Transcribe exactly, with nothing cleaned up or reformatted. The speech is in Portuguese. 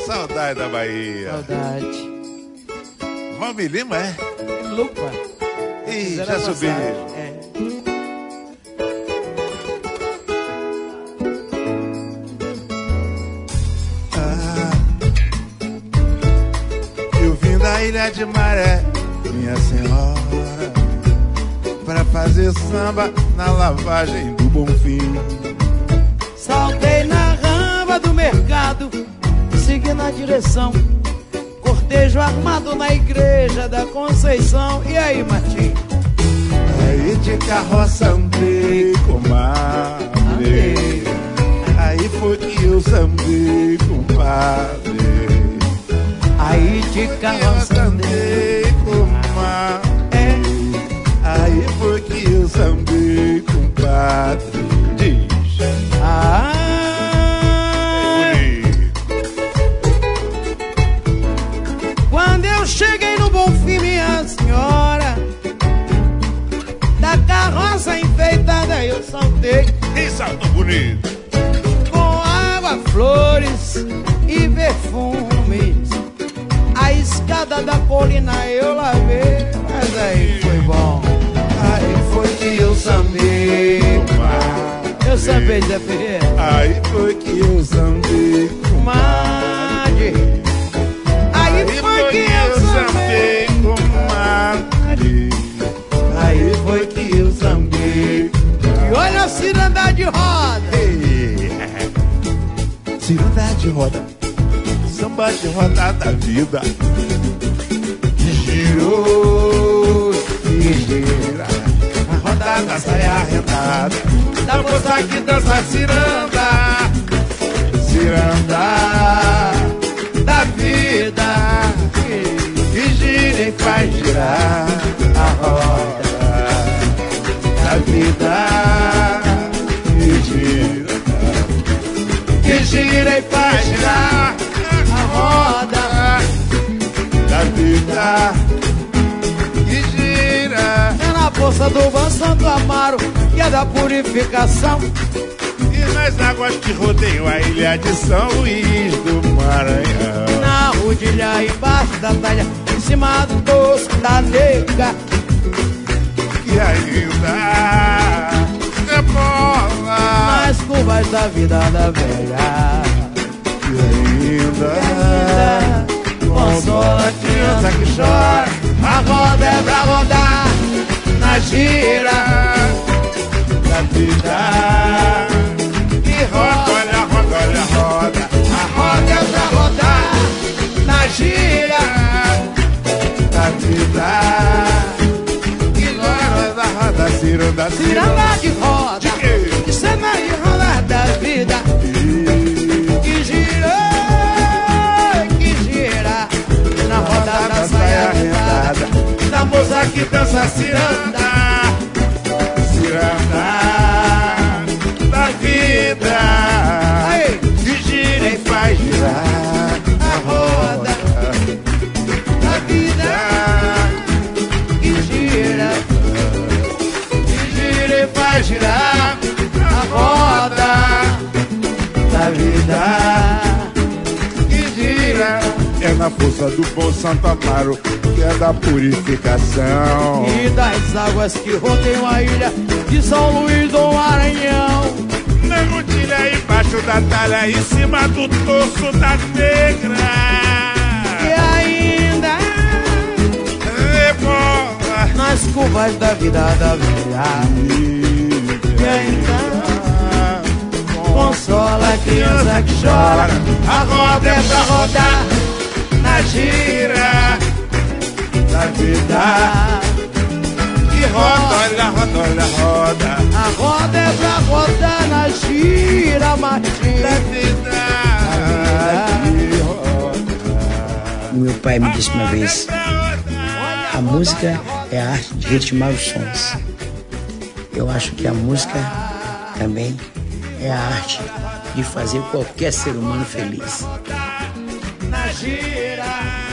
Saudade da Bahia. Saudade. Valmir Lima, é? Lupa. Ih, já subi. É. Ah, eu vim da Ilha de Maré, minha senhora, pra fazer samba na lavagem do Bonfim. Saltei na ramba do mercado, segui na direção, cortejo armado na igreja da Conceição. E aí, Martim? Aí de carroça andei, comadre. Aí foi que eu sambei, compadre. Aí de carroça andei, comadre. É. Aí foi que eu sambei, compadre. Diz. Ah, quando eu cheguei no Bonfim, minha senhora, da carroça enfeitada eu saltei. Que salto bonito! Com água, flores e perfumes, a escada da colina eu lavei. Mas aí foi bom. Aí foi que eu sambei. Eu sambei, Zé Ferreira. Aí foi que eu sambei, comadre. Aí, aí foi que eu sambei, comadre. Aí foi que eu sambei. E olha a ciranda de roda. Ei, ciranda de roda, samba de roda da vida, que girou, que gira, a roda da saia arredada, da moça que dança ciranda, ciranda da vida, que gira e faz girar a roda da vida, que gira, que gira e faz girar a roda da vida, que gira. É na força do Van Santo Amaro, que é da purificação, e nas águas que rodeiam a ilha de São Luís do Maranhão, na rodilha embaixo da talha, em cima do doce da nega, que ainda rebola nas curvas da vida da velha, que ainda, ainda consola a criança que chora. A roda é pra rodar na gira da vida, que roda, olha a roda, olha a roda. A roda é pra rodar na gira da vida, que roda, roda, ciranda, ciranda de roda, que cena de roda da vida, que gira, que gira na roda da saia arredada, da moça que dança ciranda, ciranda da vida, aí, que gira e faz girar a roda da vida, que gira, que gira e faz girar a roda da vida, que gira. É na força do bom Santo Amaro, que é da purificação, e das águas que rodeiam a ilha de São Luís do Maranhão, na rodilha embaixo da talha, em cima do torso da negra, e ainda rebola nas curvas da vida da velha, e ainda consola a criança que chora. A roda é pra rodar na gira da vida, que roda, olha a roda, olha a roda. A roda é pra rodar na gira, Martim. Da vida, que roda. Meu pai me disse uma vez: a música é a arte de ritmar os sons. Eu acho que a música também é a arte de fazer qualquer ser humano feliz. Na gira